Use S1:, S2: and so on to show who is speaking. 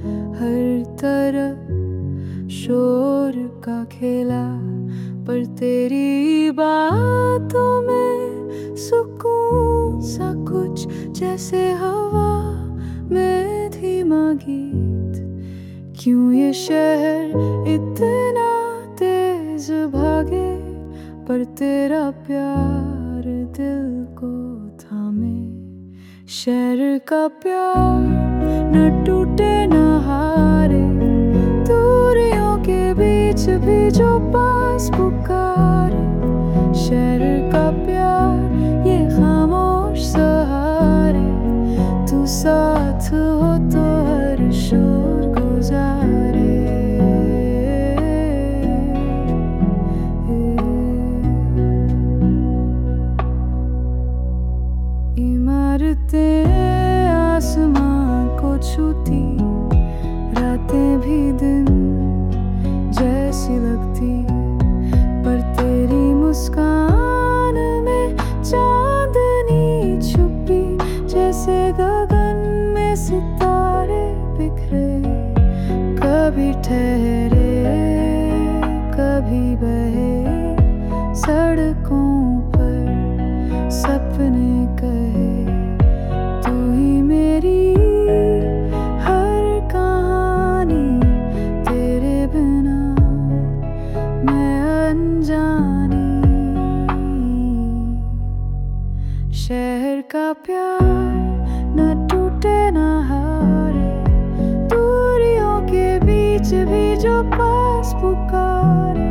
S1: हर तरफ शोर का खेला, पर तेरी बातों में सुकून सा कुछ, जैसे हवा में धीमा गीत। क्यों ये शहर इतना तेज भागे, पर तेरा प्यार दिल को थामे। शहर का प्यार न टूटे न हारे, दूरियों के बीच भी जो पास पुकारे। शहर का प्यार ये खामोश सहारे, तू साथ हो तो हर शोर गुजारे। इमारतें आसमां को छूती, रातें भी दिन जैसी लगती, पर तेरी मुस्कान में चांदनी छुपी। जैसे गगन में सितारे बिखरे, कभी ठहरे कभी बहे। सड़कों पर सपने कहे, तू ही मेरी हर कहानी। तेरे बिना मैं अनजानी। शहर का प्यार न टूटे न हारे, दूरियों के बीच भी जो पास पुकारे।